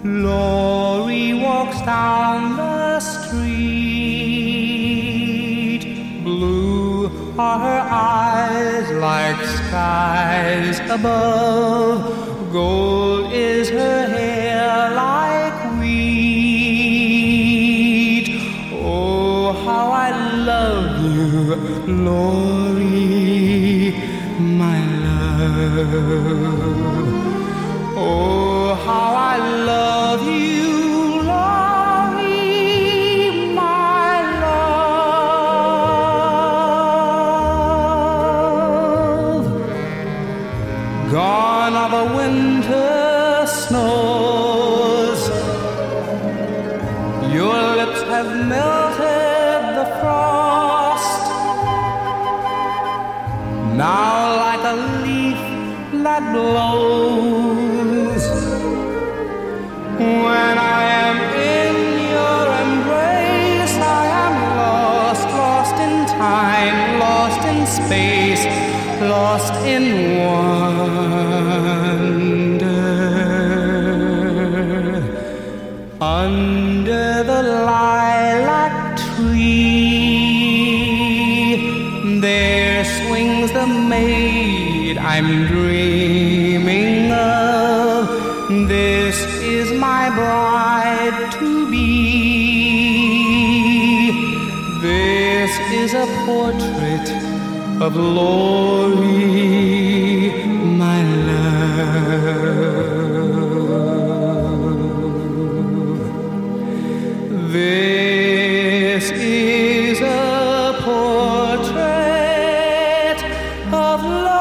Laurie walks down the street. Blue are her eyes like skies above. Gold is her hair like wheat. Oh, how I love you, Laurie, my love. Oh, how I love you, Laurie, my love. Gone are the winter snows. Your lips have melted the frost. Now like a leaf that blows, when I am in your embrace, I am lost, lost in time, lost in space, lost in wonder. Under the lilac tree, there swings the maid I'm dreaming of. This is my bride-to-be. This is a portrait of Laurie, my love. This is a portrait of love.